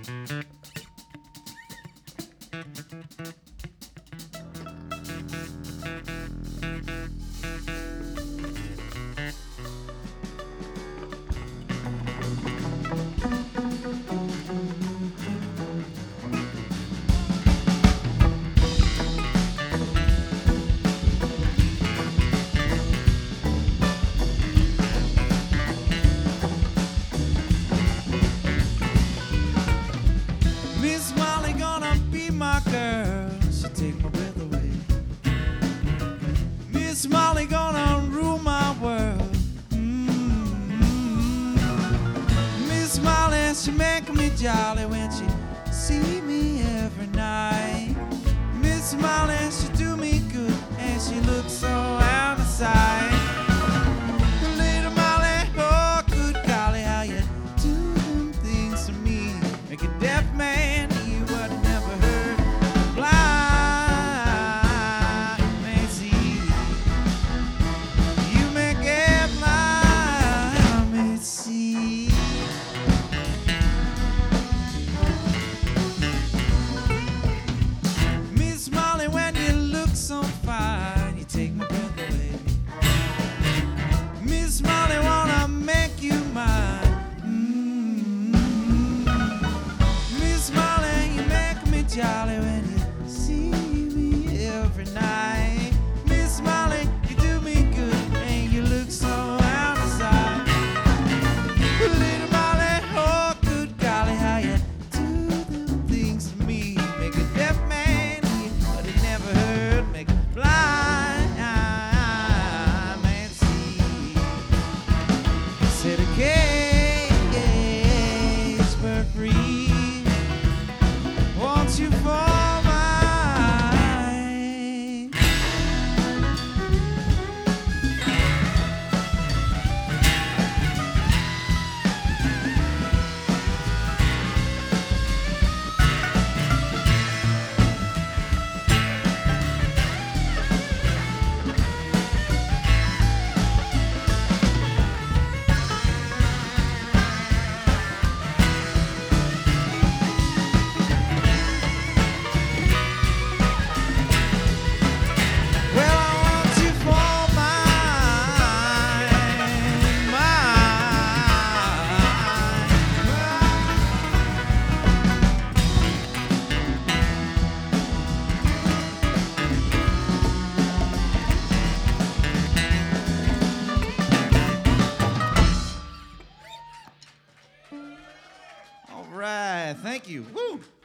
Miss Molly gonna be my girl. She take my breath away. Miss Molly gonna rule my world. Miss Molly, she make me jolly when she see me every night. Miss Molly, she do me good and she looks so out of sight. Little Molly, oh good golly, how you do them things to me. Make a deaf man hear what he never heard. Blind man see. You make a blind man see. Miss Molly, when you look so fine, you take my breath away. Miss Molly, wanna make you mine. Miss Molly, you make me jolly when you see me every night. Miss Molly, you do me good and you look so out of sight. Little Molly, oh good golly, how you do them things to me. Make a deaf man hear what he never heard. Make a blind man see. Said a cage bird free. Want you for mine. Well, I want you for mine, mine. All right, thank you. Woo.